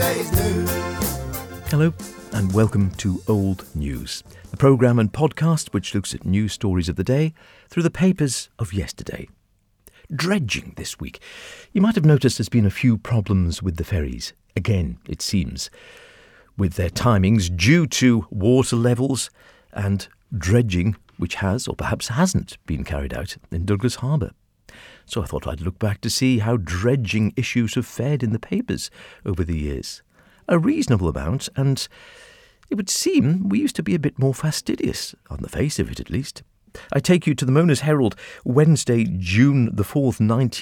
yesterday's news. Hello and welcome to Old News, the programme and podcast which looks at news stories of the day through the papers of yesterday. Dredging this week. You might have noticed there's been a few problems with the ferries, again it seems, with their timings due to water levels and dredging which has or perhaps hasn't been carried out in Douglas Harbour. So I thought I'd look back to see how dredging issues have fared in the papers over the years. A reasonable amount, and it would seem we used to be a bit more fastidious, on the face of it at least. I take you to the Mona's Herald, Wednesday, June the 4th,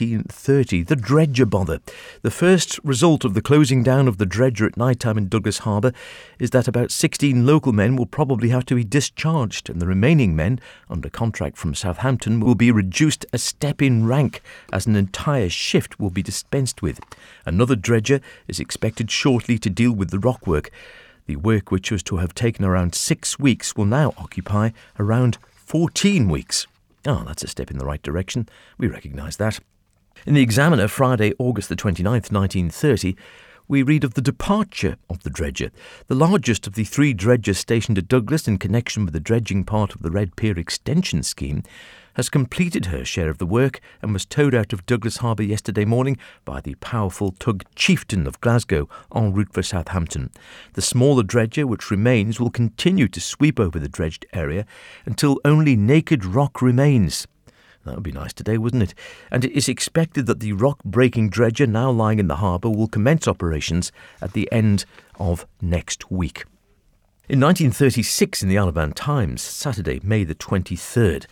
1930, the dredger bother. The first result of the closing down of the dredger at night time in Douglas Harbour is that about 16 local men will probably have to be discharged, and the remaining men, under contract from Southampton, will be reduced a step in rank as an entire shift will be dispensed with. Another dredger is expected shortly to deal with the rock work. The work, which was to have taken around 6 weeks, will now occupy around 14 weeks. Oh, that's a step in the right direction. We recognise that. In the Examiner, Friday, August the 29th, 1930, we read of the departure of the dredger. The largest of the 3 dredgers stationed at Douglas in connection with the dredging part of the Red Pier extension scheme has completed her share of the work and was towed out of Douglas Harbour yesterday morning by the powerful tug Chieftain of Glasgow en route for Southampton. The smaller dredger which remains will continue to sweep over the dredged area until only naked rock remains. That would be nice today, wouldn't it? And it is expected that the rock-breaking dredger now lying in the harbour will commence operations at the end of next week. In 1936, in the Isle of Man Times, Saturday, May the 23rd,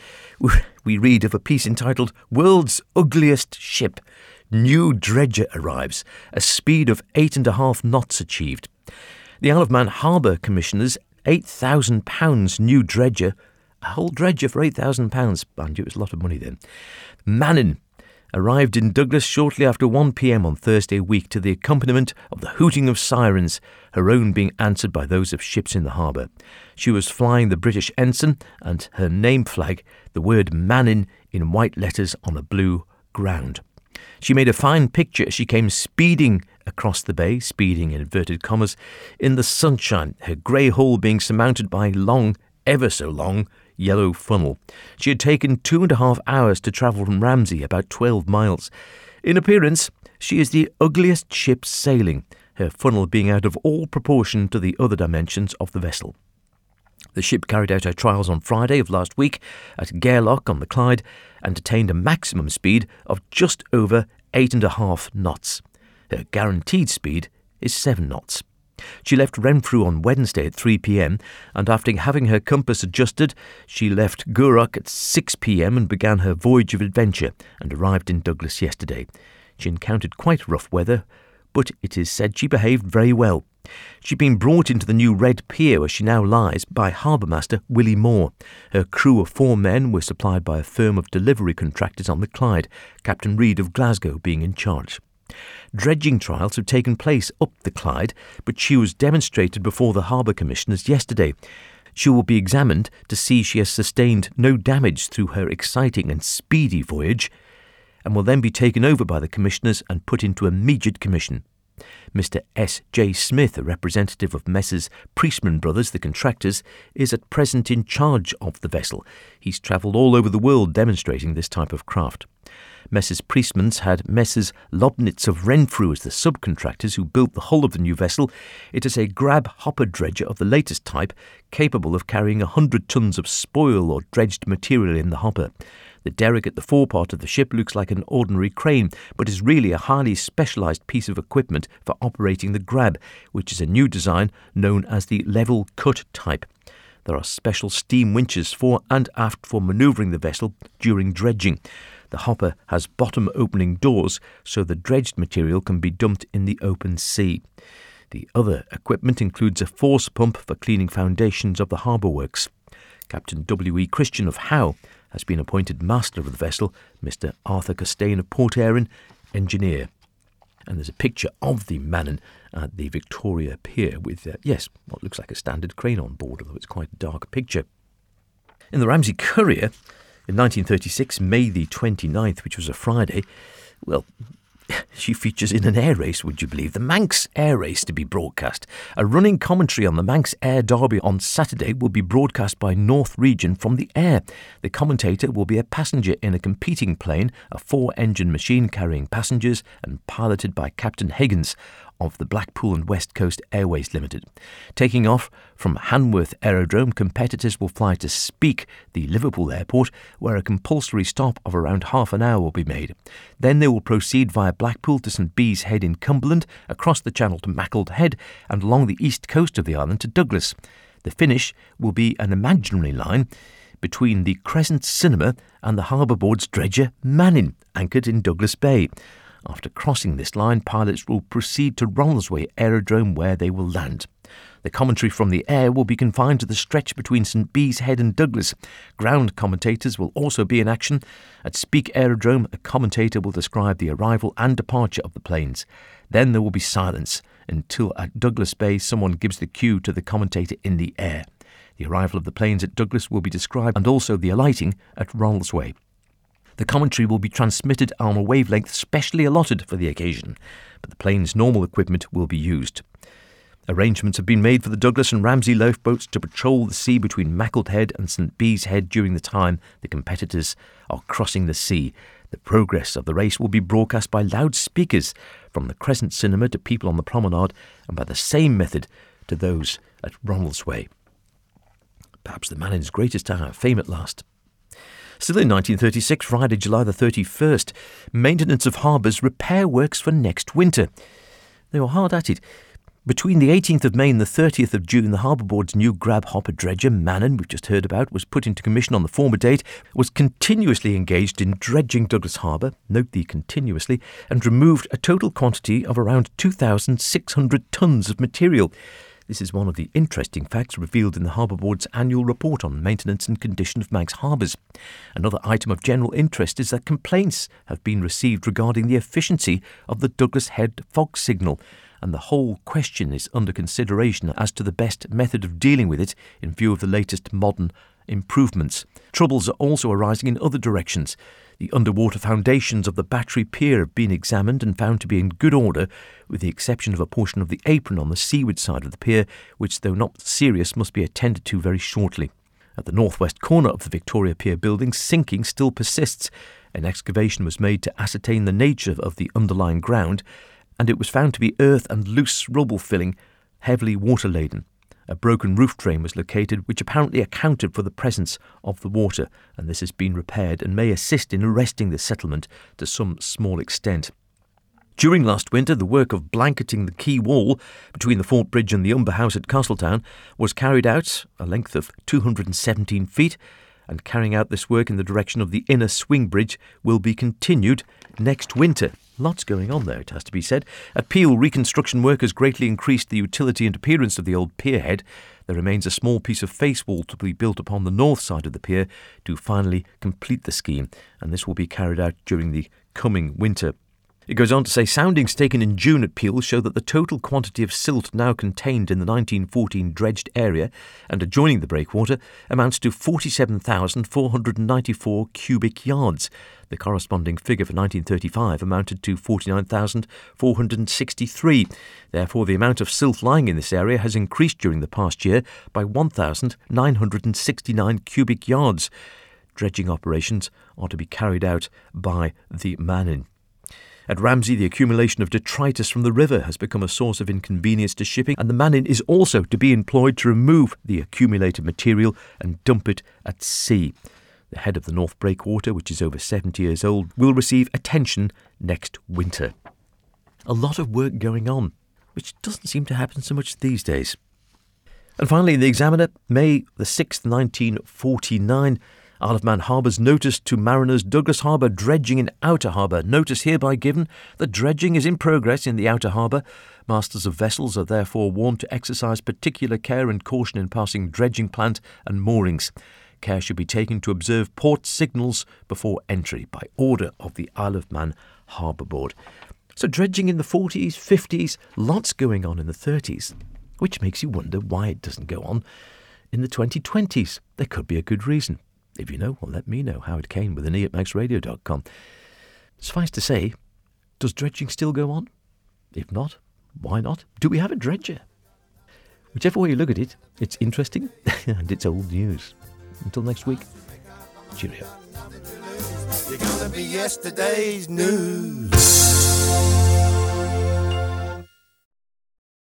we read of a piece entitled World's Ugliest Ship. New dredger arrives, a speed of 8.5 knots achieved. The Isle of Man Harbour Commissioners, £8,000 new dredger, a whole dredger for £8,000. Mind you, it was a lot of money then. Mannin arrived in Douglas shortly after 1 p.m. on Thursday week to the accompaniment of the hooting of sirens, her own being answered by those of ships in the harbour. She was flying the British ensign and her name flag, the word Mannin in white letters on a blue ground. She made a fine picture as she came speeding across the bay, speeding in inverted commas, in the sunshine, her grey hull being surmounted by long, ever so long, yellow funnel. She had taken 2.5 hours to travel from Ramsey, about 12 miles. In appearance, she is the ugliest ship sailing, her funnel being out of all proportion to the other dimensions of the vessel. The ship carried out her trials on Friday of last week at Gairloch on the Clyde and attained a maximum speed of just over 8.5 knots. Her guaranteed speed is 7 knots. She left Renfrew on Wednesday at 3 p.m, and after having her compass adjusted, she left Gourock at 6 p.m. and began her voyage of adventure and arrived in Douglas yesterday. She encountered quite rough weather, but it is said she behaved very well. She'd been brought into the new Red Pier where she now lies by Harbour Master Willie Moore. Her crew of 4 men were supplied by a firm of delivery contractors on the Clyde, Captain Reid of Glasgow being in charge. Dredging trials have taken place up the Clyde, but she was demonstrated before the Harbour Commissioners yesterday. She will be examined to see she has sustained no damage through her exciting and speedy voyage, and will then be taken over by the Commissioners and put into immediate commission. Mr. S. J. Smith, a representative of Messrs. Priestman Brothers, the contractors, is at present in charge of the vessel. He's travelled all over the world demonstrating this type of craft. Messrs. Priestman's had Messrs. Lobnitz of Renfrew as the subcontractors who built the hull of the new vessel. It is a grab hopper dredger of the latest type, capable of carrying 100 tons of spoil or dredged material in the hopper. The derrick at the forepart of the ship looks like an ordinary crane, but is really a highly specialised piece of equipment for operating the grab, which is a new design known as the level cut type. There are special steam winches fore and aft for manoeuvring the vessel during dredging. The hopper has bottom-opening doors, so the dredged material can be dumped in the open sea. The other equipment includes a force pump for cleaning foundations of the harbour works. Captain W.E. Christian of Howe has been appointed master of the vessel, Mr. Arthur Costain of Port Erin, engineer. And there's a picture of the Mannin at the Victoria Pier with, what looks like a standard crane on board, although it's quite a dark picture. In the Ramsey Courier, in 1936, May the 29th, which was a Friday, well, She features in an air race, would you believe? The Manx Air Race to be broadcast. A running commentary on the Manx Air Derby on Saturday will be broadcast by North Region from the air. The commentator will be a passenger in a competing plane, a 4-engine machine carrying passengers and piloted by Captain Higgins of the Blackpool and West Coast Airways Limited. Taking off from Hanworth Aerodrome, competitors will fly to Speke, the Liverpool airport, where a compulsory stop of around half an hour will be made. Then they will proceed via Blackpool to St Bees Head in Cumberland, across the Channel to Mackle Head, and along the east coast of the island to Douglas. The finish will be an imaginary line between the Crescent Cinema and the Harbour Board's dredger Mannin, anchored in Douglas Bay. After crossing this line, pilots will proceed to Ronaldsway Aerodrome, where they will land. The commentary from the air will be confined to the stretch between St Bees Head and Douglas. Ground commentators will also be in action. At Speke Aerodrome, a commentator will describe the arrival and departure of the planes. Then there will be silence until at Douglas Bay someone gives the cue to the commentator in the air. The arrival of the planes at Douglas will be described, and also the alighting at Ronaldsway. The commentary will be transmitted on a wavelength specially allotted for the occasion, but the plane's normal equipment will be used. Arrangements have been made for the Douglas and Ramsey lifeboats to patrol the sea between Mackle Head and St Bees Head during the time the competitors are crossing the sea. The progress of the race will be broadcast by loudspeakers from the Crescent Cinema to people on the promenade, and by the same method to those at Ronaldsway. Perhaps the Mannins' greatest hour, fame at last. Still in 1936, Friday, July the 31st, maintenance of harbours, repair works for next winter. They were hard at it. Between the 18th of May and the 30th of June, the Harbour Board's new grab hopper dredger, Mannin, we've just heard about, was put into commission on the former date, was continuously engaged in dredging Douglas Harbour, note the continuously, and removed a total quantity of around 2,600 tonnes of material. This is one of the interesting facts revealed in the Harbour Board's annual report on maintenance and condition of Manx harbours. Another item of general interest is that complaints have been received regarding the efficiency of the Douglas Head fog signal, and the whole question is under consideration as to the best method of dealing with it in view of the latest modern improvements. Troubles are also arising in other directions. The underwater foundations of the Battery Pier have been examined and found to be in good order, with the exception of a portion of the apron on the seaward side of the pier, which, though not serious, must be attended to very shortly. At the northwest corner of the Victoria Pier building, sinking still persists. An excavation was made to ascertain the nature of the underlying ground, and it was found to be earth and loose rubble filling, heavily water-laden. A broken roof drain was located, which apparently accounted for the presence of the water, and this has been repaired and may assist in arresting the settlement to some small extent. During last winter, the work of blanketing the quay wall between the Fort Bridge and the Umber House at Castletown was carried out, a length of 217 feet, and carrying out this work in the direction of the inner swing bridge will be continued next winter. Lots going on there, it has to be said. At Peel, reconstruction work has greatly increased the utility and appearance of the old pierhead. There remains a small piece of face wall to be built upon the north side of the pier to finally complete the scheme, and this will be carried out during the coming winter. It goes on to say soundings taken in June at Peel show that the total quantity of silt now contained in the 1914 dredged area and adjoining the breakwater amounts to 47,494 cubic yards. The corresponding figure for 1935 amounted to 49,463. Therefore, the amount of silt lying in this area has increased during the past year by 1,969 cubic yards. Dredging operations are to be carried out by the Mannin. At Ramsey, the accumulation of detritus from the river has become a source of inconvenience to shipping, and the Mannin is also to be employed to remove the accumulated material and dump it at sea. The head of the North Breakwater, which is over 70 years old, will receive attention next winter. A lot of work going on, which doesn't seem to happen so much these days. And finally, in the Examiner, May the 6th, 1949, Isle of Man Harbour's notice to mariners: Douglas Harbour dredging in Outer Harbour. Notice hereby given that dredging is in progress in the Outer Harbour. Masters of vessels are therefore warned to exercise particular care and caution in passing dredging plant and moorings. Care should be taken to observe port signals before entry, by order of the Isle of Man Harbour Board. So dredging in the 40s, 50s, lots going on in the 30s, which makes you wonder why it doesn't go on in the 2020s. There could be a good reason. If you know, well, let me know. Howard Kane with an e@maxradio.com. Suffice to say, Does dredging still go on? If not, why not? Do we have a dredger? Whichever way you look at it, it's interesting and it's old news. Until next week, cheerio. You're gonna be yesterday's news.